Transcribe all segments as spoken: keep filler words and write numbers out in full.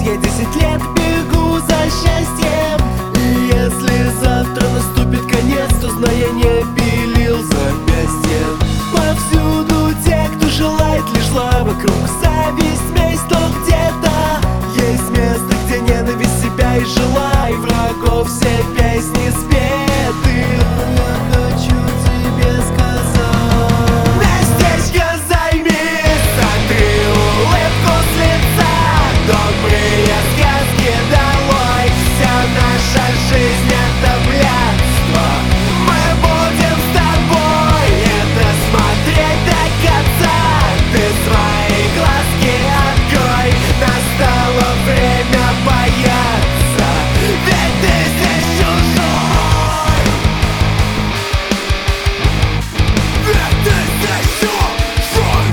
я десять лет бегу за счастьем. И если завтра наступит конец, то знай, я не пилил запястье. Повсюду те, кто желает лишь зла, вокруг зависть, месть, но где-то есть место, где ненависть себя изжила, и врагов все песни спеты. Я хочу тебе сказать: местечко займи, сотри улыбку с лица, добрые сказки долой, вся наша жизнь это блядство. Мы будем с тобой это смотреть до конца. Ты свои глазки открой, настало время бояться, ведь ты здесь чужой. Ведь ты здесь чужой.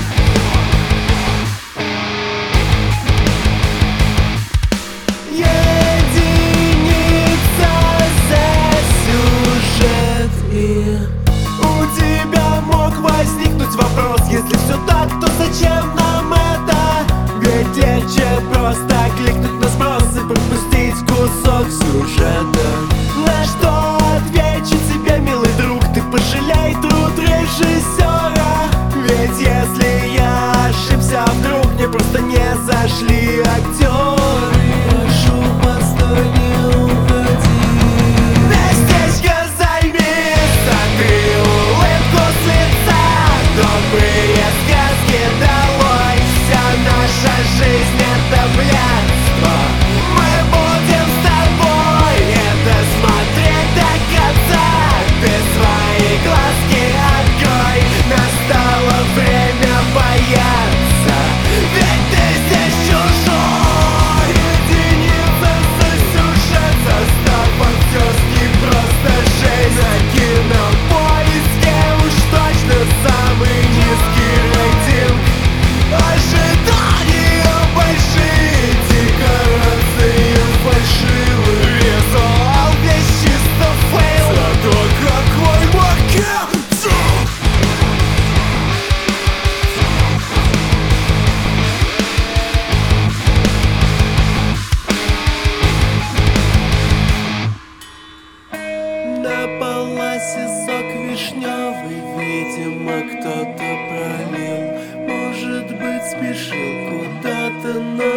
Единица за сюжет. И у тебя мог возникнуть вопрос: если все так, то зачем нам это? Ведь легче просто кликнуть на сброс и пропустить кусок сюжета. На что отвечу тебе, милый друг, ты пожалей труд режиссера. Ведь если я ошибся вдруг, мне просто не зашли актеры. Прошу, постой, не уходи. Местечко займи, сотри улыбку с лица, добрые сказки долой, вся наша жизнь это блядство. Мы будем с тобой это смотреть до конца. Ты свои глазки открой, настало время бояться, ведь ты здесь чужой. Единица за сюжет, состав актерский, просто жизнь. На Кинопоиске уж точно самый низкий рейтинг. Ожидания большие, декорации фальшивые, визуал весь чисто фейл, зато какой макет! На паласе сок вишневый, видимо, кто-то пролил. Может быть, спешил куда-то, но